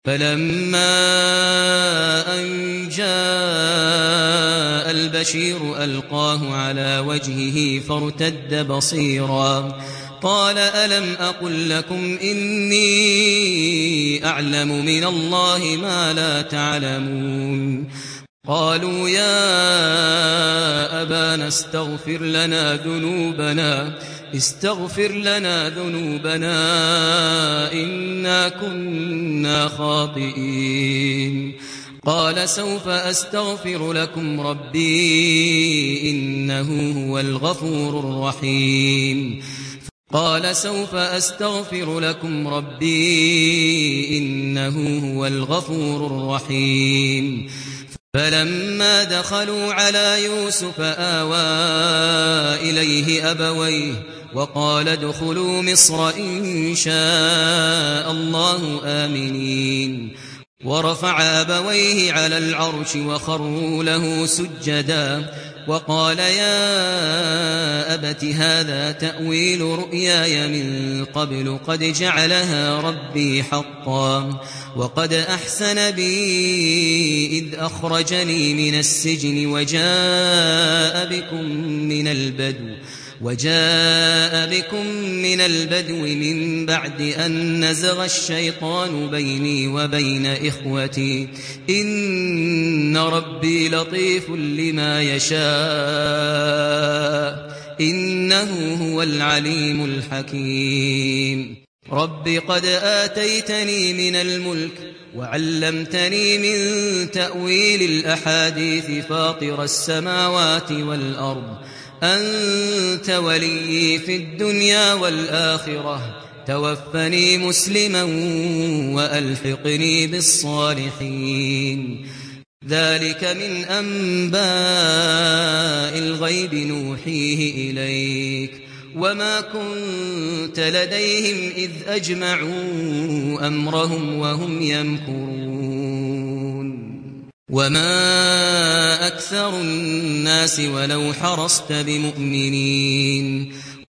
فلما أن جاء البشير ألقاه على وجهه فارتد بصيرا قال ألم أقل لكم إني أعلم من الله ما لا تعلمون قالوا يا أبانا استغفر لنا ذنوبنا إنا كنا خاطئين قال سوف أستغفر لكم ربي إنه هو الغفور الرحيم فلما دخلوا على يوسف آوى إليه أبويه وقال ادخلوا مصر إن شاء الله آمنين ورفع أبويه على العرش وخروا له سجدا وقال يا أبت هذا تأويل رؤياي من قبل قد جعلها ربي حقا وقد أحسن بي إذ أخرجني من السجن وجاء بكم من البدو من بعد أن نزغ الشيطان بيني وبين إخوتي إن ربي لطيف لما يشاء إنه هو العليم الحكيم رب قد آتيتني من الملك وعلمتني من تأويل الأحاديث فاطر السماوات والأرض أنت ولي في الدنيا والآخرة توفني مسلما وألحقني بالصالحين ذلك من أنباء الغيب نوحيه إليك وما كنت لديهم إذ أجمعوا أمرهم وهم يمكرون وما أكثر الناس ولو حرصت بمؤمنين